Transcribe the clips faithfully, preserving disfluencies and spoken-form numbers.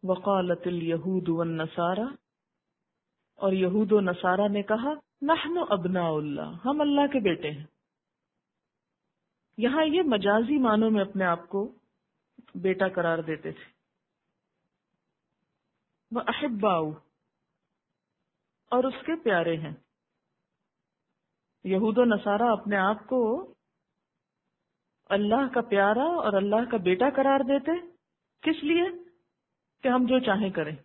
وقالت الیہود والنصارى، اور یہود و نصارہ نے کہا نحن ابناء اللہ، ہم اللہ کے بیٹے ہیں۔ یہاں یہ مجازی معنوں میں اپنے آپ کو بیٹا قرار دیتے تھے۔ وَأَحِبَّاؤُ، اور اس کے پیارے ہیں۔ یہود و نصارہ اپنے آپ کو اللہ کا پیارا اور اللہ کا بیٹا قرار دیتے، کس لیے؟ کہ ہم جو چاہیں کریں،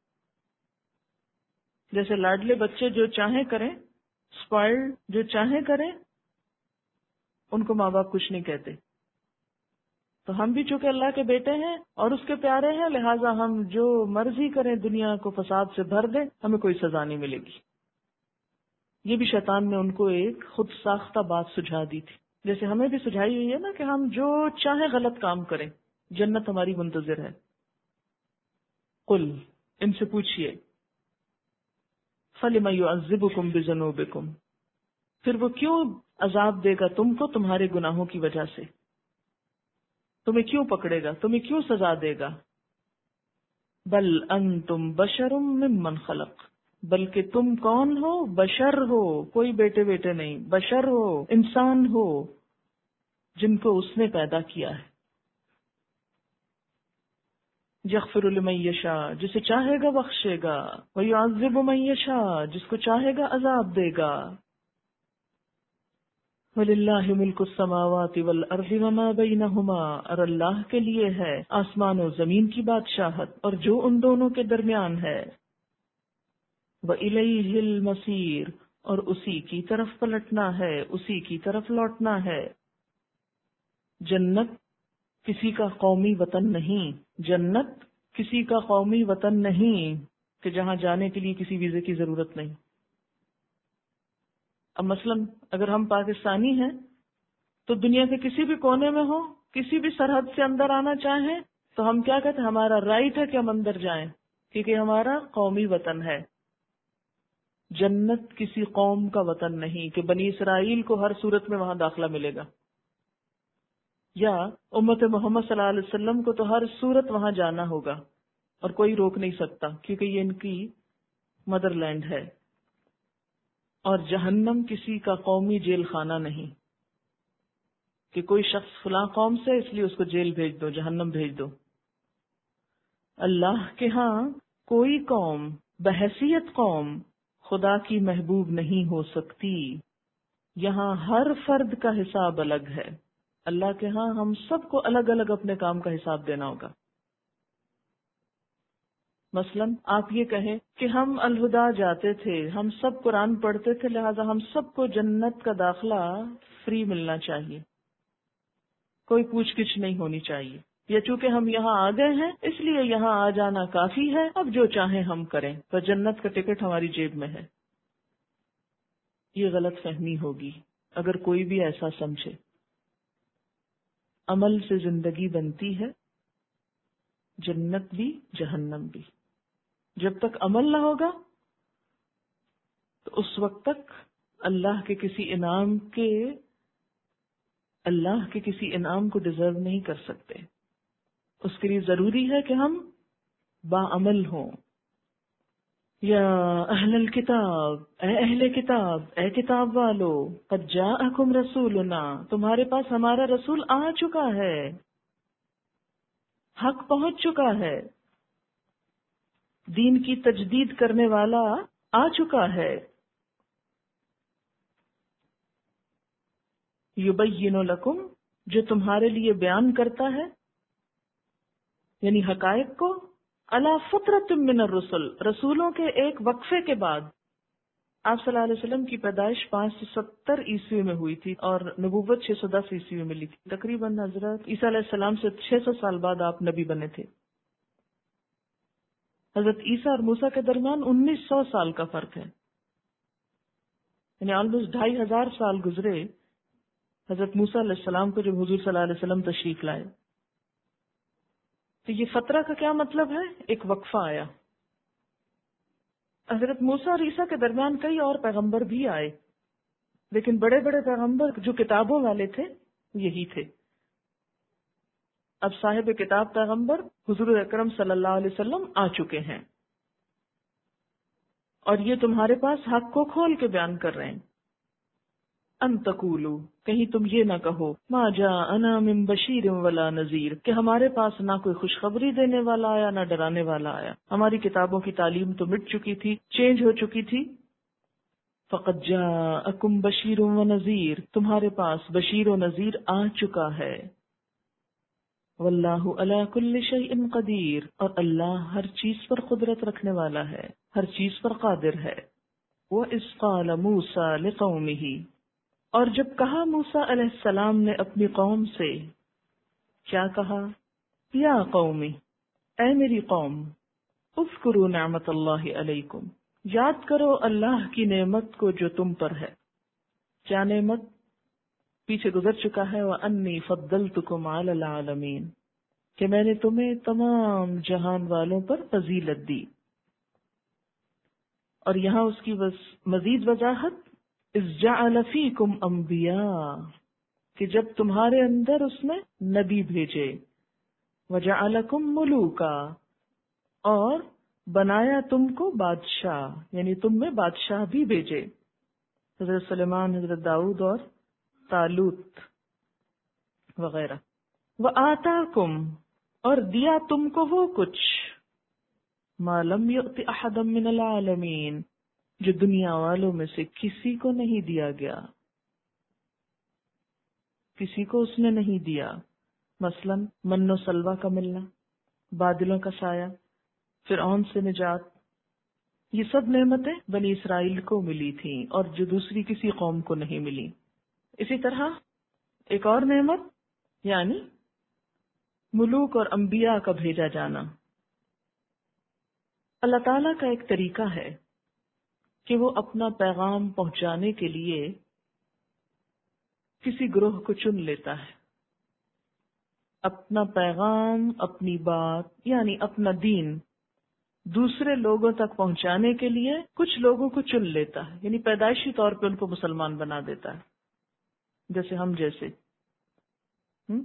جیسے لاڈلے بچے جو چاہیں کریں، اسپائلڈ جو چاہیں کریں، ان کو ماں باپ کچھ نہیں کہتے۔ تو ہم بھی چونکہ اللہ کے بیٹے ہیں اور اس کے پیارے ہیں، لہٰذا ہم جو مرضی کریں، دنیا کو فساد سے بھر دیں، ہمیں کوئی سزا نہیں ملے گی۔ یہ بھی شیطان نے ان کو ایک خود ساختہ بات سجھا دی تھی، جیسے ہمیں بھی سجھائی ہوئی ہے نا کہ ہم جو چاہیں غلط کام کریں، جنت ہماری منتظر ہے۔ قل، ان سے پوچھئے، فَلِمَ يُعَذِّبُكُمْ بِذُنُوبِكُمْ، پھر وہ کیوں عذاب دے گا تم کو تمہارے گناہوں کی وجہ سے، تمہیں کیوں پکڑے گا، تمہیں کیوں سزا دے گا؟ بل انتم بشر ممن خلق، بلکہ تم کون ہو؟ بشر ہو، کوئی بیٹے بیٹے نہیں، بشر ہو، انسان ہو جن کو اس نے پیدا کیا ہے۔ یغفر لمن یشاء، جسے چاہے گا بخشے گا، ویعذب من یشاء، جس کو چاہے گا عذاب دے گا۔ وَلِلَّهِ مُلْكُ السَّمَاوَاتِ وَالْأَرْضِ وَمَا بَيْنَهُمَا، اور اللہ کے لیے ہے آسمان و زمین کی بادشاہت اور جو ان دونوں کے درمیان ہے۔ وَإِلَيْهِ الْمَصِيرُ، اور اسی کی طرف پلٹنا ہے، اسی کی طرف لوٹنا ہے۔ جنت کسی کا قومی وطن نہیں، جنت کسی کا قومی وطن نہیں کہ جہاں جانے کے لیے کسی ویزے کی ضرورت نہیں۔ اب مثلا اگر ہم پاکستانی ہیں تو دنیا کے کسی بھی کونے میں ہوں، کسی بھی سرحد سے اندر آنا چاہیں تو ہم کیا کہتے ہیں؟ ہمارا رائٹ ہے کہ ہم اندر جائیں، کیونکہ ہمارا قومی وطن ہے۔ جنت کسی قوم کا وطن نہیں کہ بنی اسرائیل کو ہر صورت میں وہاں داخلہ ملے گا، یا امت محمد صلی اللہ علیہ وسلم کو تو ہر صورت وہاں جانا ہوگا اور کوئی روک نہیں سکتا کیونکہ یہ ان کی مدر لینڈ ہے۔ اور جہنم کسی کا قومی جیل خانہ نہیں کہ کوئی شخص فلاں قوم سے اس لیے اس کو جیل بھیج دو، جہنم بھیج دو۔ اللہ کے ہاں کوئی قوم بحیثیت قوم خدا کی محبوب نہیں ہو سکتی، یہاں ہر فرد کا حساب الگ ہے۔ اللہ کے ہاں ہم سب کو الگ الگ اپنے کام کا حساب دینا ہوگا۔ مثلا آپ یہ کہیں کہ ہم الہدا جاتے تھے، ہم سب قرآن پڑھتے تھے، لہذا ہم سب کو جنت کا داخلہ فری ملنا چاہیے، کوئی پوچھ گچھ نہیں ہونی چاہیے، یا چونکہ ہم یہاں آ گئے ہیں اس لیے یہاں آ جانا کافی ہے، اب جو چاہیں ہم کریں، تو جنت کا ٹکٹ ہماری جیب میں ہے۔ یہ غلط فہمی ہوگی اگر کوئی بھی ایسا سمجھے۔ عمل سے زندگی بنتی ہے، جنت بھی جہنم بھی۔ جب تک عمل نہ ہوگا تو اس وقت تک اللہ کے کسی انعام کے اللہ کے کسی انعام کو ڈیزرو نہیں کر سکتے۔ اس کے لیے ضروری ہے کہ ہم باعمل ہوں۔ یا اہل الکتاب، اے اہل کتاب، اے کتاب والو، قد جاءکم رسولنا، تمہارے پاس ہمارا رسول آ چکا ہے، حق پہنچ چکا ہے، دین کی تجدید کرنے والا آ چکا ہے۔ یبین لکم، جو تمہارے لیے بیان کرتا ہے، یعنی حقائق کو، علی فترۃ من الرسل، رسولوں کے ایک وقفے کے بعد۔ آپ صلی اللہ علیہ وسلم کی پیدائش پانچ سو ستر عیسوی میں ہوئی تھی اور نبوت چھ سو دس عیسوی میں ملی تھی۔ تقریباً حضرت عیسیٰ علیہ السلام سے چھ سو سال بعد آپ نبی بنے تھے۔ حضرت عیسیٰ اور موسیٰ کے درمیان انیس سو سال کا فرق ہے، یعنی آلموسٹ ڈھائی ہزار سال گزرے حضرت موسیٰ علیہ السلام کو جب حضور صلی اللہ علیہ وسلم تشریف لائے۔ تو یہ فترہ کا کیا مطلب ہے؟ ایک وقفہ آیا۔ حضرت موسیٰ اور عیسیٰ کے درمیان کئی اور پیغمبر بھی آئے، لیکن بڑے بڑے پیغمبر جو کتابوں والے تھے یہی تھے۔ اب صاحب کتاب پیغمبر حضور اکرم صلی اللہ علیہ وسلم آ چکے ہیں، اور یہ تمہارے پاس حق کو کھول کے بیان کر رہے ہیں۔ ان تقولوا، کہیں تم یہ نہ کہو، ما جاءنا من بشیر ولا نذیر، کہ ہمارے پاس نہ کوئی خوشخبری دینے والا آیا نہ ڈرانے والا آیا۔ ہماری کتابوں کی تعلیم تو مٹ چکی تھی، چینج ہو چکی تھی۔ فقد جاءکم بشیر و نذیر، تمہارے پاس بشیر و نذیر آ چکا ہے۔ واللہ علی کل شیء قدیر، اور اللہ ہر چیز پر قدرت رکھنے والا ہے، ہر چیز پر قادر ہے۔ وَإِذْ قَالَ مُوسَىٰ لِقَوْمِهِ، اور جب کہا موسیٰ علیہ السلام نے اپنی قوم سے، کیا کہا؟ یا قومی، اے میری قوم، اذکروا نعمت اللہ علیکم، یاد کرو اللہ کی نعمت کو جو تم پر ہے۔ کیا نعمت؟ پیچھے گزر چکا ہے، وَأَنِّي فَضَّلْتُكُمْ عَلَى الْعَالَمِينَ، کہ میں نے تمہیں تمام جہان والوں پر فضیلت دی۔ اور یہاں اس کی مزید وضاحت، اِذْ جَعَلَ فِيكُمْ أَنْبِيَاءَ، کہ جب تمہارے اندر اس نے نبی بھیجے، وَجَعَلَكُمْ مُلُوكًا، اور بنایا تم کو بادشاہ، یعنی تم میں بادشاہ بھی بھیجے، حضرت سلیمان، حضرت داؤد اور طالوت وغیرہ۔ وَآتَاكُمْ، اور دیا تم کو وہ کچھ، مَا لَمْ يُؤْتِ أَحَدًا مِّنَ الْعَالَمِينَ، جو دنیا والوں میں سے کسی کو نہیں دیا گیا، کسی کو اس نے نہیں دیا۔ مثلا من و سلوہ کا ملنا، بادلوں کا سایہ، فرعون سے نجات، یہ سب نعمتیں بنی اسرائیل کو ملی تھیں اور جو دوسری کسی قوم کو نہیں ملی۔ اسی طرح ایک اور نعمت یعنی ملوک اور انبیاء کا بھیجا جانا۔ اللہ تعالیٰ کا ایک طریقہ ہے کہ وہ اپنا پیغام پہنچانے کے لیے کسی گروہ کو چن لیتا ہے، اپنا پیغام، اپنی بات یعنی اپنا دین دوسرے لوگوں تک پہنچانے کے لیے کچھ لوگوں کو چن لیتا ہے، یعنی پیدائشی طور پہ ان کو مسلمان بنا دیتا ہے، جیسے ہم جیسے ہم؟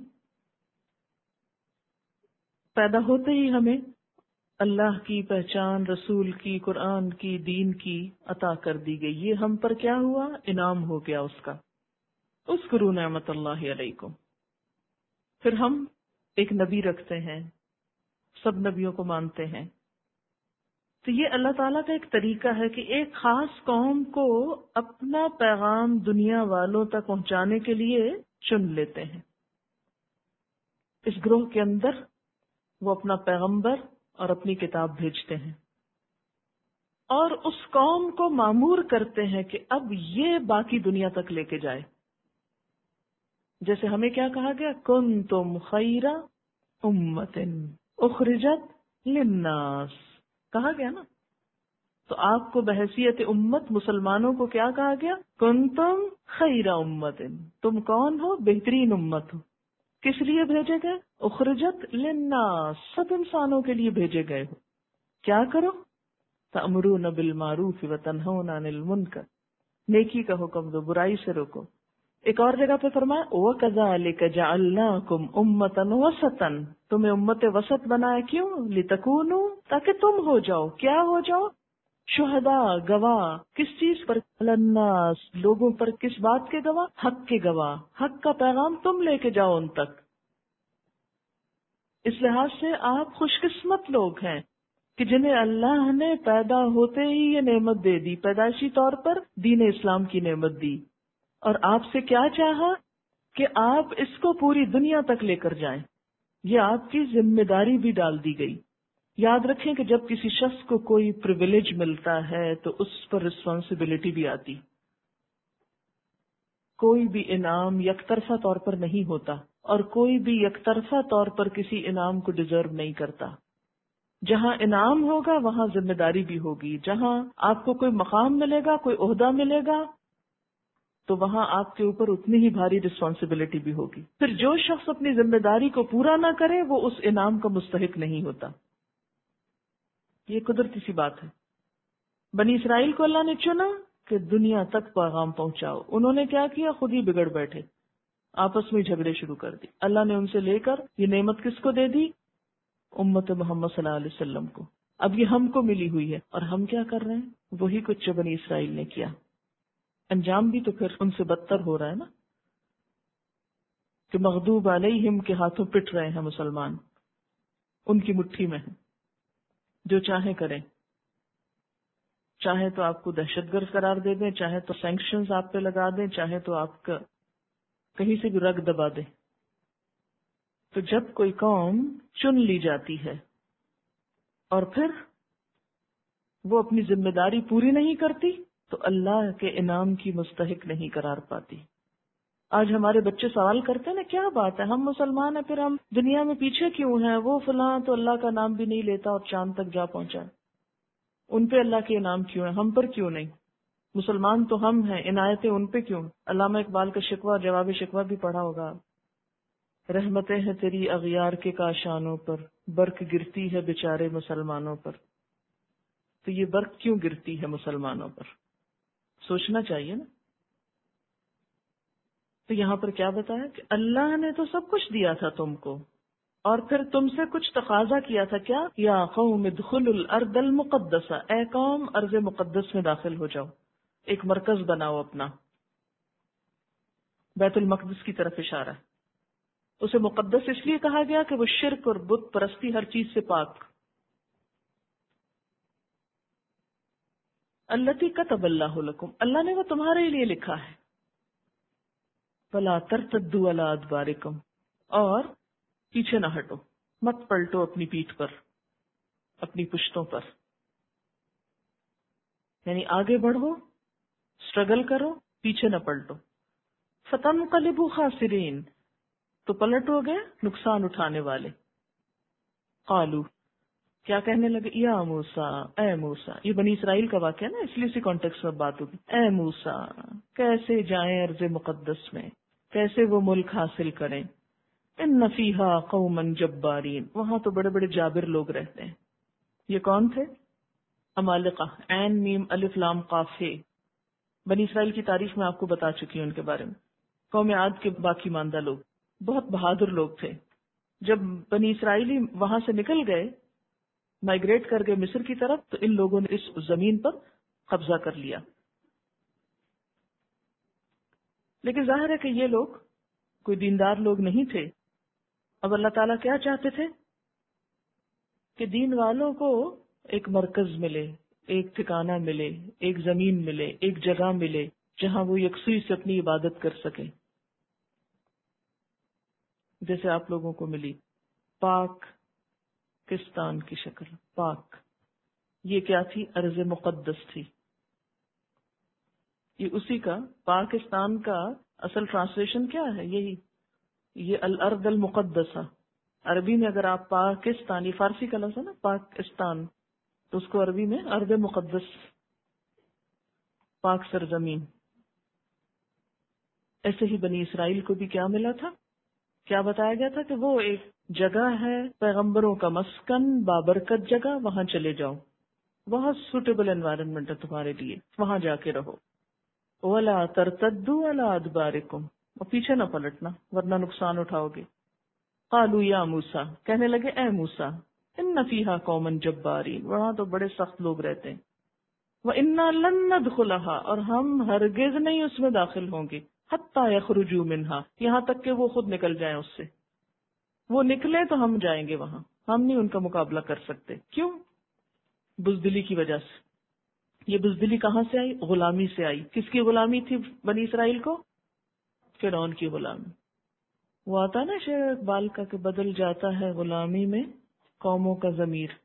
پیدا ہوتے ہی ہمیں اللہ کی پہچان، رسول کی، قرآن کی، دین کی عطا کر دی گئی، یہ ہم پر کیا ہوا؟ انعام ہو گیا اس کا۔ اذکروا نعمت اللہ علیکم۔ پھر ہم ایک نبی رکھتے ہیں، سب نبیوں کو مانتے ہیں، تو یہ اللہ تعالیٰ کا ایک طریقہ ہے کہ ایک خاص قوم کو اپنا پیغام دنیا والوں تک پہنچانے کے لیے چن لیتے ہیں۔ اس گروہ کے اندر وہ اپنا پیغمبر اور اپنی کتاب بھیجتے ہیں اور اس قوم کو مامور کرتے ہیں کہ اب یہ باقی دنیا تک لے کے جائے۔ جیسے ہمیں کیا کہا گیا؟ کنتم خیر امۃ اخرجت للناس، کہا گیا نا۔ تو آپ کو بحیثیت امت مسلمانوں کو کیا کہا گیا؟ کنتم خیر امۃ، تم کون ہو؟ بہترین امت ہو۔ کس لیے بھیجے گئے؟ اخرجت للناس، سب انسانوں کے لیے بھیجے گئے ہو۔ کیا کرو؟ تأمرون بالمعروف وتنہون عن المنکر، نیکی کا حکم دو، برائی سے روکو۔ ایک اور جگہ پہ فرمایا وَكَذَلِكَ جَعَلْنَاكُمْ أُمَّةً وَسَطًا، تمہیں امت وسط بنایا، کیوں؟ لِتَكُونُوا، تاکہ تم ہو جاؤ، کیا ہو جاؤ؟ شہداء، گواہ، کس چیز پر؟ علی الناس، لوگوں پر، کس بات کے گواہ؟ حق کے گواہ، حق کا پیغام تم لے کے جاؤ ان تک۔ اس لحاظ سے آپ خوش قسمت لوگ ہیں کہ جنہیں اللہ نے پیدا ہوتے ہی یہ نعمت دے دی، پیدائشی طور پر دین اسلام کی نعمت دی، اور آپ سے کیا چاہا کہ آپ اس کو پوری دنیا تک لے کر جائیں۔ یہ آپ کی ذمہ داری بھی ڈال دی گئی۔ یاد رکھیں کہ جب کسی شخص کو کوئی پریویلیج ملتا ہے تو اس پر رسپانسبلٹی بھی آتی۔ کوئی بھی انعام یک طرفہ طور پر نہیں ہوتا، اور کوئی بھی یک طرفہ طور پر کسی انعام کو ڈیزرو نہیں کرتا۔ جہاں انعام ہوگا وہاں ذمہ داری بھی ہوگی، جہاں آپ کو کوئی مقام ملے گا، کوئی عہدہ ملے گا، تو وہاں آپ کے اوپر اتنی ہی بھاری رسپانسبلٹی بھی ہوگی۔ پھر جو شخص اپنی ذمہ داری کو پورا نہ کرے وہ اس انعام کا مستحق نہیں ہوتا۔ یہ قدرتی سی بات ہے۔ بنی اسرائیل کو اللہ نے چنا کہ دنیا تک پیغام پہنچاؤ، انہوں نے کیا کیا؟ خود ہی بگڑ بیٹھے، آپس میں جھگڑے شروع کر دی. اللہ نے ان سے لے کر یہ نعمت کس کو دے دی؟ امت محمد صلی اللہ علیہ وسلم کو. اب یہ ہم کو ملی ہوئی ہے اور ہم کیا کر رہے ہیں؟ وہی کچھ جو بنی اسرائیل نے کیا. انجام بھی تو پھر ان سے بدتر ہو رہا ہے نا، کہ مغضوب علیہم کے ہاتھوں پٹ رہے ہیں مسلمان، ان کی مٹھی میں ہیں، جو چاہیں کریں. چاہے تو آپ کو دہشت گرد قرار دے دیں، چاہے تو سینکشنز آپ پہ لگا دیں، چاہے تو آپ کا کہیں سے بھی رگ دبا دیں. تو جب کوئی قوم چن لی جاتی ہے اور پھر وہ اپنی ذمہ داری پوری نہیں کرتی تو اللہ کے انعام کی مستحق نہیں قرار پاتی. آج ہمارے بچے سوال کرتے ہیں نا، کیا بات ہے ہم مسلمان ہیں پھر ہم دنیا میں پیچھے کیوں ہیں؟ وہ فلاں تو اللہ کا نام بھی نہیں لیتا اور چاند تک جا پہنچا، ان پہ اللہ کے انعام کیوں ہیں، ہم پر کیوں نہیں؟ مسلمان تو ہم ہیں، عنایتیں ان پہ کیوں؟ علامہ اقبال کا شکوہ جواب شکوہ بھی پڑھا ہوگا. رحمتیں ہیں تیری اغیار کے کاشانوں پر، برق گرتی ہے بیچارے مسلمانوں پر. تو یہ برق کیوں گرتی ہے مسلمانوں پر؟ سوچنا چاہیے نا. تو یہاں پر کیا بتایا کہ اللہ نے تو سب کچھ دیا تھا تم کو، اور پھر تم سے کچھ تقاضا کیا تھا. کیا؟ یا قوم ادخلوا الارض المقدسہ، اے قوم ارض مقدس میں داخل ہو جاؤ، ایک مرکز بناؤ اپنا. بیت المقدس کی طرف اشارہ ہے. اسے مقدس اس لیے کہا گیا کہ وہ شرک اور بت پرستی ہر چیز سے پاک. التی کتب اللہ لکم، اللہ نے وہ تمہارے لیے لکھا ہے. فلا ترتدوا علی ادبارکم، اور پیچھے نہ ہٹو، مت پلٹو اپنی پیٹھ پر، اپنی پشتوں پر. یعنی آگے بڑھو، اسٹرگل کرو، پیچھے نہ پلٹو. فتنقلبوا خاسرین، تو پلٹ ہو گئے نقصان اٹھانے والے. قالو، کیا کہنے لگے؟ یا موسیٰ، اے موسیٰ. یہ بنی اسرائیل کا واقعہ نا، اس لیے اسی کانٹیکسٹ میں بات ہوگی. اے موسیٰ، کیسے جائیں ارض مقدس میں، کیسے وہ ملک حاصل کریں؟ ان فیہا قوما جبارین، وہاں تو بڑے بڑے جابر لوگ رہتے ہیں. یہ کون تھے؟ عمالقہ. عین میم الف لام قاف ہے. بنی اسرائیل کی تاریخ میں آپ کو بتا چکی ہوں ان کے بارے میں. قوم عاد کے باقی ماندہ لوگ بہت بہادر لوگ تھے. جب بنی اسرائیلی وہاں سے نکل گئے، مائگریٹ کر گئے مصر کی طرف، تو ان لوگوں نے اس زمین پر قبضہ کر لیا. لیکن ظاہر ہے کہ یہ لوگ کوئی دیندار لوگ نہیں تھے. اب اللہ تعالیٰ کیا چاہتے تھے؟ کہ دین والوں کو ایک مرکز ملے، ایک ٹھکانہ ملے، ایک زمین ملے، ایک جگہ ملے جہاں وہ یکسوئی سے اپنی عبادت کر سکیں. جیسے آپ لوگوں کو ملی پاک کستان کی شکل. پاک یہ کیا تھی؟ ارض مقدس تھی. یہ اسی کا پاکستان کا اصل ٹرانسلیشن کیا ہے؟ یہی یہ الارض المقدسہ. عربی میں اگر آپ پاکستان، یہ فارسی کا لفظ ہے نا پاکستان، تو اس کو عربی میں ارض مقدس، پاک سرزمین. ایسے ہی بنی اسرائیل کو بھی کیا ملا تھا؟ کیا بتایا گیا تھا کہ وہ ایک جگہ ہے، پیغمبروں کا مسکن، بابرکت جگہ، وہاں چلے جاؤ، بہت سوٹیبل انوائرنمنٹ ہے تمہارے لیے، وہاں جا کے رہو. وَلَا تَرْتَدُّوا عَلَىٰ أَدْبَارِكُمْ، اور پیچھے نہ پلٹنا ورنہ نقصان اٹھاؤ گے. قالوا یا موسیٰ، کہنے لگے اے موسیٰ، ان فیہا قوما جبارین، وہاں تو بڑے سخت لوگ رہتے ہیں. وَإِنَّا لَن نَّدْخُلَهَا، اور ہم ہرگز نہیں اس میں داخل ہوں گے. حَتَّىٰ يَخْرُجُوا مِنْهَا، یہاں تک کہ وہ خود نکل جائیں اس سے. وہ نکلے تو ہم جائیں گے وہاں، ہم نہیں ان کا مقابلہ کر سکتے. کیوں؟ بزدلی کی وجہ سے. یہ بزدلی کہاں سے آئی؟ غلامی سے آئی. کس کی غلامی تھی بنی اسرائیل کو؟ فرعون کی غلامی. وہ آتا نا شعر اقبال کا کہ بدل جاتا ہے غلامی میں قوموں کا ضمیر.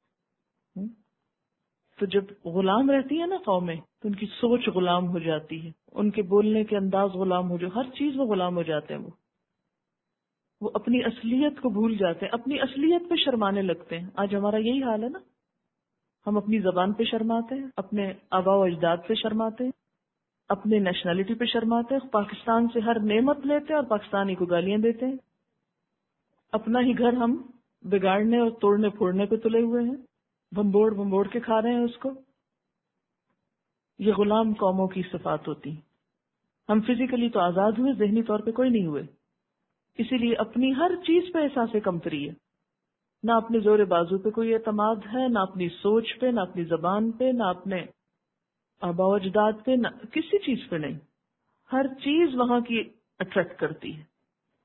تو جب غلام رہتی ہے نا قومیں، تو ان کی سوچ غلام ہو جاتی ہے، ان کے بولنے کے انداز غلام ہو جائے، ہر چیز وہ غلام ہو جاتے ہیں. وہ وہ اپنی اصلیت کو بھول جاتے ہیں، اپنی اصلیت پہ شرمانے لگتے ہیں. آج ہمارا یہی حال ہے نا، ہم اپنی زبان پہ شرماتے ہیں، اپنے آباء و اجداد پہ شرماتے ہیں، اپنے نیشنلٹی پہ شرماتے ہیں، پاکستان سے ہر نعمت لیتے ہیں اور پاکستانی کو گالیاں دیتے ہیں. اپنا ہی گھر ہم بگاڑنے اور توڑنے پھوڑنے پہ تلے ہوئے ہیں، بمبوڑ بمبوڑ کے کھا رہے ہیں اس کو. یہ غلام قوموں کی صفات ہوتی. ہم فزیکلی تو آزاد ہوئے، ذہنی طور پہ کوئی نہیں ہوئے، اسی لیے اپنی ہر چیز پہ احساس کمتری ہے، نہ اپنے زور بازو پہ کوئی اعتماد ہے، نہ اپنی سوچ پہ، نہ اپنی زبان پہ، نہ اپنے آباء و اجداد پہ، نہ کسی چیز پہ نہیں. ہر چیز وہاں کی اٹریکٹ کرتی ہے.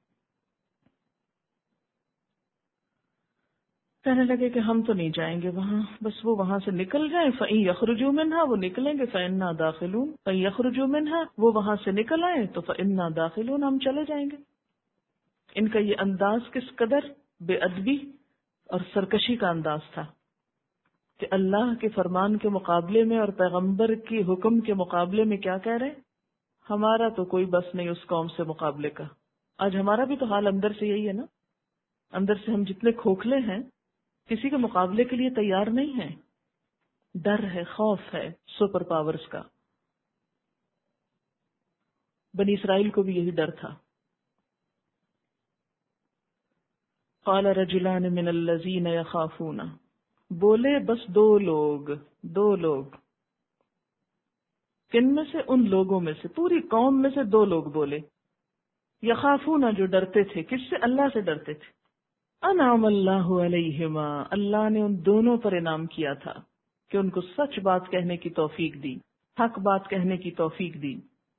کہنے لگے کہ ہم تو نہیں جائیں گے وہاں، بس وہ وہاں سے نکل جائیں. فَإِن يَخْرُجُوا مِنْهَا، وہ نکلیں گے. فَإِنَّا دَاخِلُونَ. فَإِن يَخْرُجُوا مِنْهَا، وہ وہاں سے نکل آئیں تو فَإِنَّا دَاخِلُونَ، ہم چلے جائیں گے. ان کا یہ انداز کس قدر بے ادبی اور سرکشی کا انداز تھا کہ اللہ کے فرمان کے مقابلے میں اور پیغمبر کے حکم کے مقابلے میں کیا کہہ رہے ہیں، ہمارا تو کوئی بس نہیں اس قوم سے مقابلے کا. آج ہمارا بھی تو حال اندر سے یہی ہے نا، اندر سے ہم جتنے کھوکھلے ہیں کسی کے مقابلے کے لیے تیار نہیں ہیں. ڈر ہے، خوف ہے سپر پاورز کا. بنی اسرائیل کو بھی یہی ڈر تھا. قال رجلان من الذین یخافون، بولے بس دو لوگ، دو لوگ. کن میں سے؟ ان لوگوں میں سے، پوری قوم میں سے دو لوگ بولے. یخافون، جو ڈرتے تھے. کس سے؟ اللہ سے ڈرتے تھے. انعم اللہ علیہما، اللہ نے ان دونوں پر انعام کیا تھا کہ ان کو سچ بات کہنے کی توفیق دی، حق بات کہنے کی توفیق دی.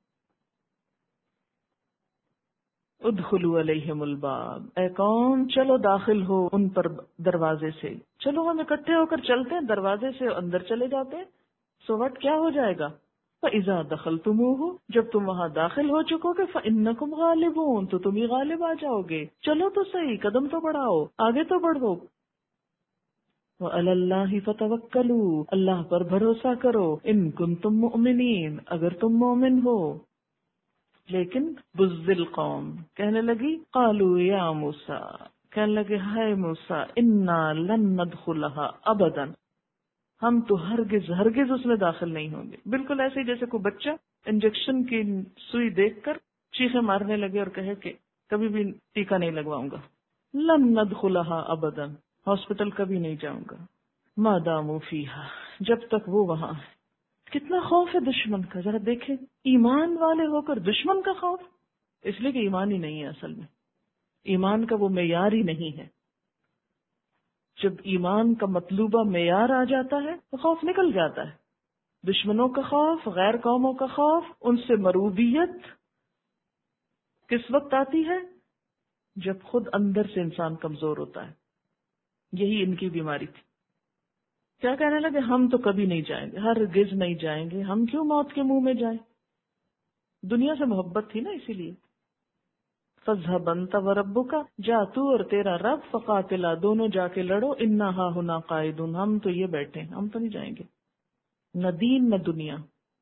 ادخلوا علیہم الباب، اے قوم چلو داخل ہو ان پر دروازے سے. چلو ہم اکٹھے ہو کر چلتے ہیں دروازے سے، اندر چلے جاتے ہیں. سو وٹ کیا ہو جائے گا؟ فَإِذَا دَخَلْتُمُوهُ، جب تم وہاں داخل ہو چکو گے، فَإِنَّكُمْ غَالِبُونَ، تو تم ہی غالب آ جاؤ گے. چلو تو صحیح، قدم تو بڑھاؤ، آگے تو بڑھو. وَعَلَى اللَّهِ فَتَوَكَّلُوا، اللہ پر بھروسہ کرو. إِن كُنتُم مُؤْمِنِينَ، اگر تم مومن ہو. لیکن بزدل قوم کہنے لگی، قالوا یا موسیٰ، کہنے لگے ہائے موسیٰ، انا لن ندخلها ابدا، ہم تو ہرگز ہرگز اس میں داخل نہیں ہوں گے. بالکل ایسے ہی جیسے کوئی بچہ انجیکشن کی سوئی دیکھ کر چیخیں مارنے لگے اور کہے کہ کبھی بھی ٹیکا نہیں لگواؤں گا. لن ندخلها ابدا، ہاسپٹل کبھی نہیں جاؤں گا. ما داموا فیہا، جب تک وہ وہاں ہے. کتنا خوف ہے دشمن کا، ذرا دیکھیں. ایمان والے ہو کر دشمن کا خوف، اس لیے کہ ایمان ہی نہیں ہے. اصل میں ایمان کا وہ معیار ہی نہیں ہے. جب ایمان کا مطلوبہ معیار آ جاتا ہے تو خوف نکل جاتا ہے. دشمنوں کا خوف، غیر قوموں کا خوف، ان سے مروبیت کس وقت آتی ہے؟ جب خود اندر سے انسان کمزور ہوتا ہے. یہی ان کی بیماری تھی. کیا کہنے لگے؟ ہم تو کبھی نہیں جائیں گے، ہرگز نہیں جائیں گے. ہم کیوں موت کے منہ میں جائیں؟ دنیا سے محبت تھی نا، اسی لیے. فَاذْهَبْ أَنْتَ وَرَبُّكَ، جا تو اور تیرا رب، فَقَاتِلَا، دونوں جا کے لڑو. إِنَّا هَاهُنَا قَاعِدُونَ، ہم تو یہ بیٹھے ہیں، ہم تو نہیں جائیں گے. نہ دین نہ دنیا،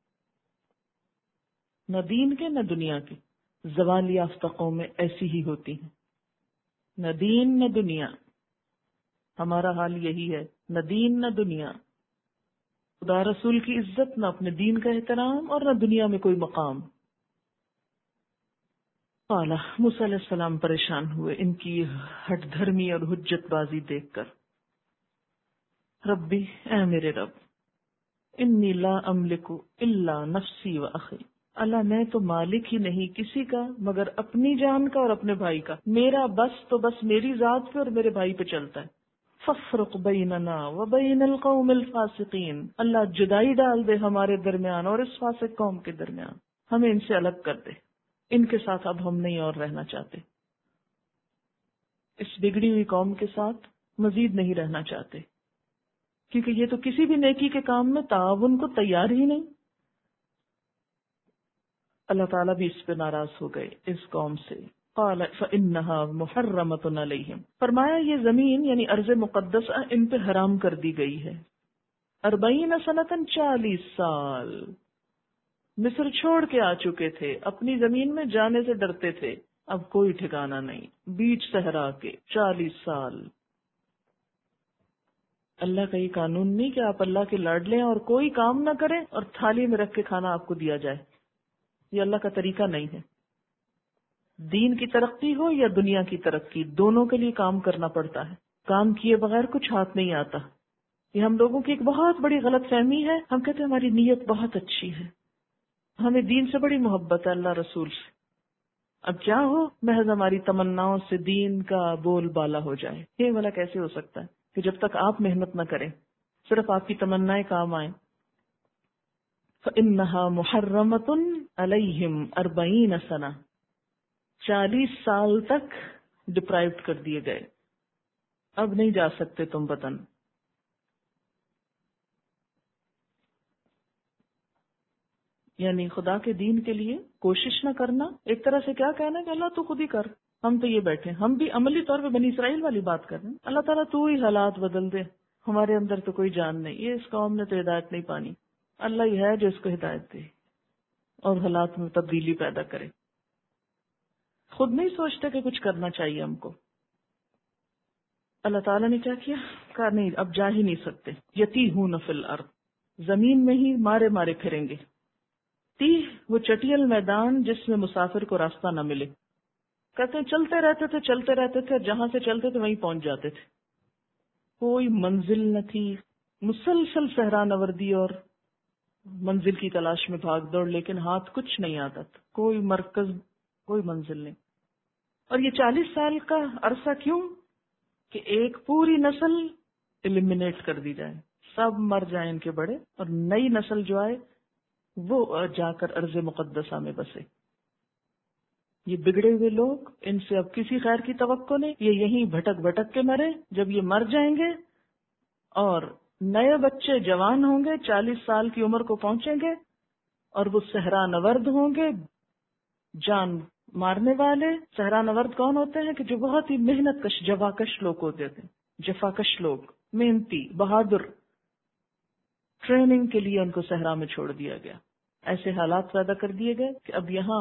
نہ دین کے نہ دنیا کے. زوال یافتہ قومیں ایسی ہی ہوتی ہیں، نہ دین نہ دنیا. ہمارا حال یہی ہے، نہ دین نہ دنیا. خدا رسول کی عزت، نہ اپنے دین کا احترام، اور نہ دنیا میں کوئی مقام. قال موسیٰ علیہ السلام پریشان ہوئے ان کی ہٹ دھرمی اور حجت بازی دیکھ کر. ربی، اے میرے رب، انی لا املک الا نفسی و اخی، اللہ میں تو مالک ہی نہیں کسی کا مگر اپنی جان کا اور اپنے بھائی کا. میرا بس تو بس میری ذات پہ اور میرے بھائی پہ چلتا ہے. فافرق بیننا و بین القوم الفاسقین، اللہ جدائی ڈال دے ہمارے درمیان اور اس فاسق قوم کے درمیان. ہمیں ان سے الگ کر دے، ان کے ساتھ اب ہم نہیں اور رہنا چاہتے. اس بگڑی ہوئی قوم کے ساتھ مزید نہیں رہنا چاہتے، کیونکہ یہ تو کسی بھی نیکی کے کام میں تعاون کو تیار ہی نہیں. اللہ تعالیٰ بھی اس پہ ناراض ہو گئے اس قوم سے. قال فإنها محرمة علیہم، فرمایا یہ زمین یعنی ارض مقدسہ ان پہ حرام کر دی گئی ہے. اربعین سنتاً، چالیس سال. مصر چھوڑ کے آ چکے تھے، اپنی زمین میں جانے سے ڈرتے تھے، اب کوئی ٹھکانہ نہیں، بیچ صحرا کے چالیس سال. اللہ کا یہ قانون نہیں کہ آپ اللہ کے لاڈلے ہیں اور کوئی کام نہ کریں اور تھالی میں رکھ کے کھانا آپ کو دیا جائے. یہ اللہ کا طریقہ نہیں ہے. دین کی ترقی ہو یا دنیا کی ترقی، دونوں کے لیے کام کرنا پڑتا ہے. کام کیے بغیر کچھ ہاتھ نہیں آتا. یہ ہم لوگوں کی ایک بہت بڑی غلط فہمی ہے. ہم کہتے ہیں ہماری نیت بہت اچھی ہے، ہمیں دین سے بڑی محبت ہے، اللہ رسول سے. اب کیا ہو، محض ہماری تمناؤں سے دین کا بول بالا ہو جائے. یہ والا کیسے ہو سکتا ہے کہ جب تک آپ محنت نہ کریں، صرف آپ کی تمنائیں کام آئیں. فَإِنَّهَا مُحَرَّمَةٌ عَلَيْهِمْ أَرْبَعِينَ سَنَةً، چالیس سال تک ڈپرائیوڈ کر دیے گئے. اب نہیں جا سکتے تم وطن. یعنی خدا کے دین کے لیے کوشش نہ کرنا، ایک طرح سے کیا کہنا کہ اللہ تو خود ہی کر، ہم تو یہ بیٹھے. ہم بھی عملی طور پہ بنی اسرائیل والی بات کر رہے ہیں. اللہ تعالیٰ تو ہی حالات بدل دے، ہمارے اندر تو کوئی جان نہیں، یہ اس قوم نے تو ہدایت نہیں پانی. اللہ ہی ہے جو اس کو ہدایت دے اور حالات میں تبدیلی پیدا کرے. خود نہیں سوچتے کہ کچھ کرنا چاہیے ہم کو. اللہ تعالیٰ نے کیا کیا؟ کہا نہیں اب جا ہی نہیں سکتے. یتیہون فی الارض، زمین میں ہی مارے مارے پھریں گے. تیہ وہ چٹیل میدان جس میں مسافر کو راستہ نہ ملے. کہتے ہیں چلتے رہتے تھے چلتے رہتے تھے، جہاں سے چلتے تھے وہیں پہنچ جاتے تھے. کوئی منزل نہ تھی، مسلسل صحرا نوردی اور منزل کی تلاش میں بھاگ دوڑ، لیکن ہاتھ کچھ نہیں آتا تھا، کوئی مرکز، کوئی منزل نہیں. اور یہ چالیس سال کا عرصہ کیوں؟ کہ ایک پوری نسل ایلیمینیٹ کر دی جائے، سب مر جائیں ان کے بڑے، اور نئی نسل جو آئے وہ جا کر ارض مقدسہ میں بسے. یہ بگڑے ہوئے لوگ، ان سے اب کسی خیر کی توقع نہیں، یہ یہیں بھٹک بھٹک کے مرے. جب یہ مر جائیں گے اور نئے بچے جوان ہوں گے، چالیس سال کی عمر کو پہنچیں گے، اور وہ صحرا نورد ہوں گے، جان مارنے والے. صحرا نورد کون ہوتے ہیں؟ کہ جو بہت ہی محنت کش، جفاکش لوگ ہوتے تھے، جفاکش لوگ، محنتی، بہادر. ٹریننگ کے لیے ان کو صحرا میں چھوڑ دیا گیا. ایسے حالات پیدا کر دیے گئے کہ اب یہاں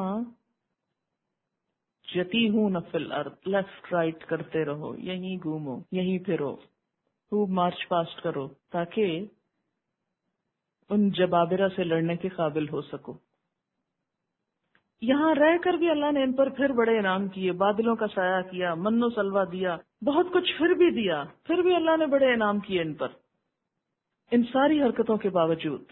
یتیہون فی الارض، لیفٹ رائٹ کرتے رہو، یہیں گھومو، یہیں پھرو، خوب مارچ پاسٹ کرو تاکہ ان جبابرہ سے لڑنے کے قابل ہو سکو. یہاں رہ کر بھی اللہ نے ان پر پھر بڑے انعام کیے، بادلوں کا سایہ کیا، من و سلوہ دیا، بہت کچھ پھر بھی دیا، پھر بھی اللہ نے بڑے انعام کیے ان پر. ان ساری حرکتوں کے باوجود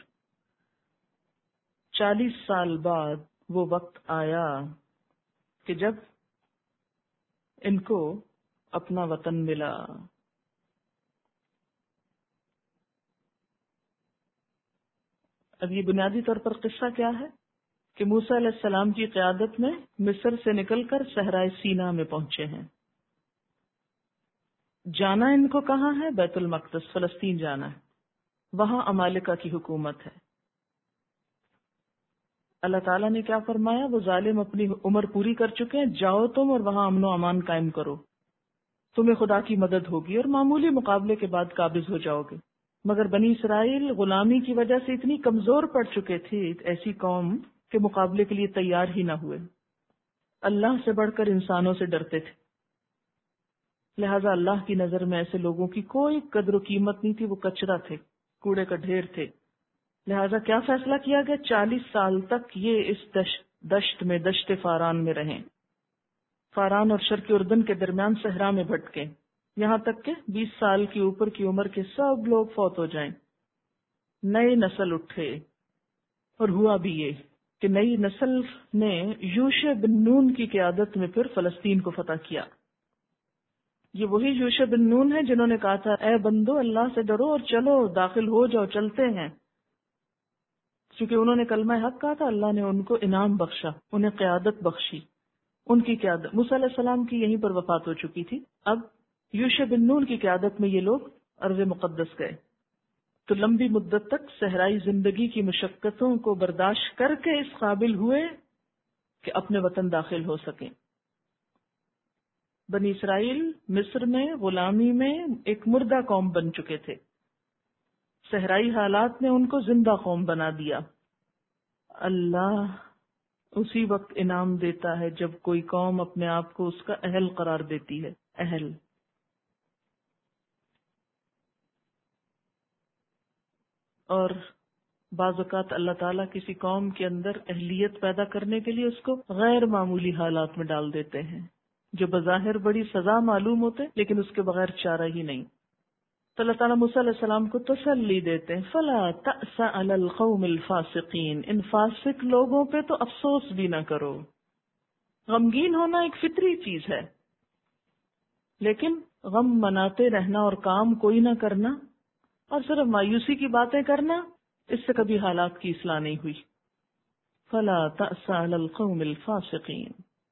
چالیس سال بعد وہ وقت آیا کہ جب ان کو اپنا وطن ملا. اب یہ بنیادی طور پر قصہ کیا ہے کہ موسیٰ علیہ السلام کی قیادت میں مصر سے نکل کر صحرائے سینا میں پہنچے ہیں. جانا ان کو کہاں ہے؟ بیت المقدس، فلسطین جانا ہے. وہاں عمالقہ کی حکومت ہے. اللہ تعالیٰ نے کیا فرمایا؟ وہ ظالم اپنی عمر پوری کر چکے ہیں، جاؤ تم اور وہاں امن و امان قائم کرو، تمہیں خدا کی مدد ہوگی اور معمولی مقابلے کے بعد قابض ہو جاؤ گے. مگر بنی اسرائیل غلامی کی وجہ سے اتنی کمزور پڑ چکے تھے، ایسی قوم کے مقابلے کے لیے تیار ہی نہ ہوئے. اللہ سے بڑھ کر انسانوں سے ڈرتے تھے، لہذا اللہ کی نظر میں ایسے لوگوں کی کوئی قدر و قیمت نہیں تھی، وہ کچرا تھے، کوڑے کا ڈھیر تھے. لہذا کیا فیصلہ کیا گیا؟ چالیس سال تک یہ اس دشت دشت میں، دشت فاران میں رہیں. فاران اور شرق اردن کے درمیان صحرا میں بھٹکے، یہاں تک کہ بیس سال کی اوپر کی عمر کے سب لوگ فوت ہو جائیں. نئی نسل اٹھے، اور ہوا بھی یہ کہ نئی نسل نے یوشع بن نون کی قیادت میں پھر فلسطین کو فتح کیا. یہ وہی یوشع بن نون ہے جنہوں نے کہا تھا اے بندو اللہ سے ڈرو اور چلو، داخل ہو جاؤ، چلتے ہیں. کیونکہ انہوں نے کلمہ حق کہا تھا، اللہ نے ان کو انعام بخشا، انہیں قیادت بخشی. ان کی قیادت، موسیٰ علیہ السلام کی یہیں پر وفات ہو چکی تھی. اب یوشع بن نون کی قیادت میں یہ لوگ ارض مقدس گئے. تو لمبی مدت تک صحرائی زندگی کی مشقتوں کو برداشت کر کے اس قابل ہوئے کہ اپنے وطن داخل ہو سکیں. بنی اسرائیل مصر میں غلامی میں ایک مردہ قوم بن چکے تھے، صحرائی حالات نے ان کو زندہ قوم بنا دیا. اللہ اسی وقت انعام دیتا ہے جب کوئی قوم اپنے آپ کو اس کا اہل قرار دیتی ہے. اہل اور بعض اوقات اللہ تعالیٰ کسی قوم کے اندر اہلیت پیدا کرنے کے لیے اس کو غیر معمولی حالات میں ڈال دیتے ہیں جو بظاہر بڑی سزا معلوم ہوتے لیکن اس کے بغیر چارہ ہی نہیں. تو اللہ تعالیٰ موسیٰ علیہ السلام کو تسلی دیتے ہیں، فلا تأس علی القوم الفاسقین، ان فاسق لوگوں پہ تو افسوس بھی نہ کرو۔ غمگین ہونا ایک فطری چیز ہے، لیکن غم مناتے رہنا اور کام کوئی نہ کرنا اور صرف مایوسی کی باتیں کرنا، اس سے کبھی حالات کی اصلاح نہیں ہوئی۔ فلا تأس علی القوم الفاسقین۔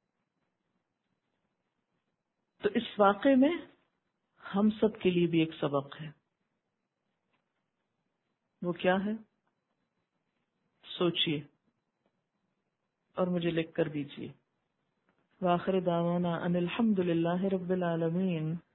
تو اس واقعے میں ہم سب کے لیے بھی ایک سبق ہے، وہ کیا ہے؟ سوچئے اور مجھے لکھ کر دیجیے۔ وآخر دعوانا ان الحمد للہ رب العالمین۔